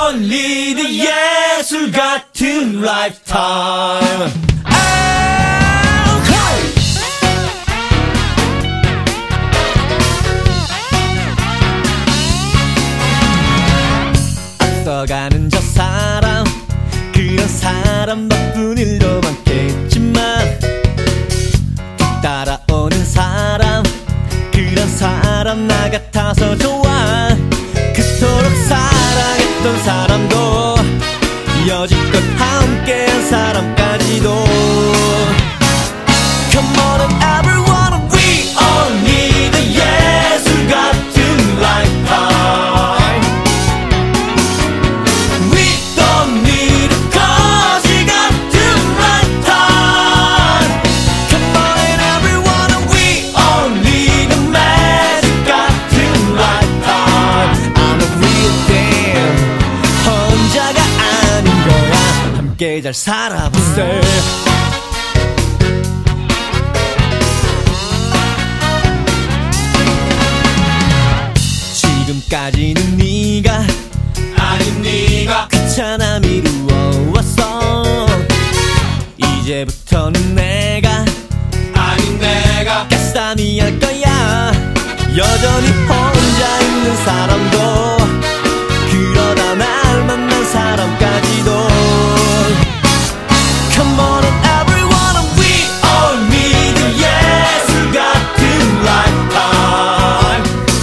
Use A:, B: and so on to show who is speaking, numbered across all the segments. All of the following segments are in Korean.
A: only the 예술 같은 lifetime. 앞서가는 저 사람, 그런 사람 덕분 일도 많겠지만 뒤따라오는 사람, 그런 사람 나 같아서 좋아. 그토록 사랑했던 사람도 여지껏 함께한 사람까지도. Come on and everyone, we all need a 예술 같은 lifetime. We don't need a 거지 같은 lifetime. Come on and everyone, we all need a magic 같은 lifetime. I'm a real thing, 혼자가 아닌 거야. 함께 잘 살아보세. 지금까지는 네가 아닌 네가 귀찮아 미루어왔어. 이제부터는 내가 아닌 내가 가싸미 할 거야. 여전히 혼자 있는 사람도, 그러다 날 만난 사람까지도. Come on and everyone, we all need a 예술 같은 lifetime.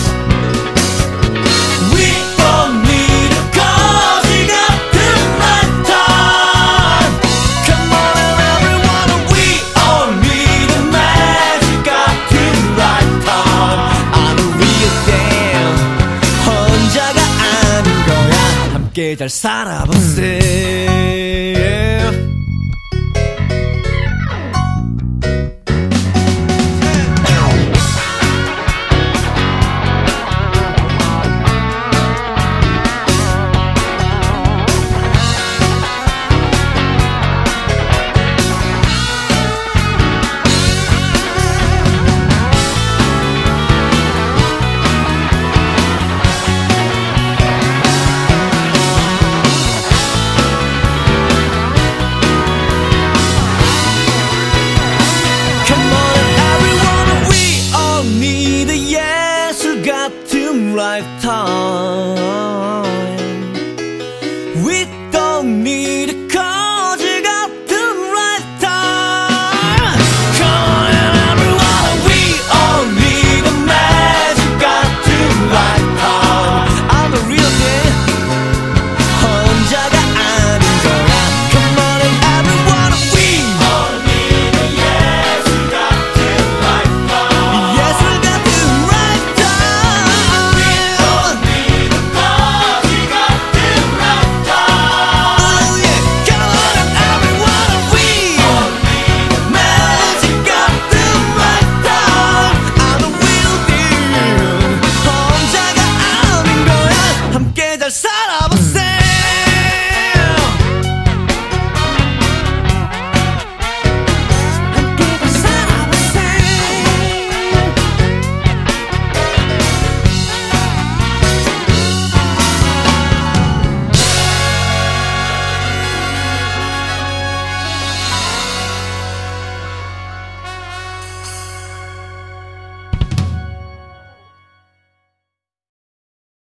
A: We don't need a 거지 같은 lifetime. Come on and everyone, we all need a magic 같은 lifetime. I'm a real thing, 혼자가 아닌 거야. 함께 잘 살아보세.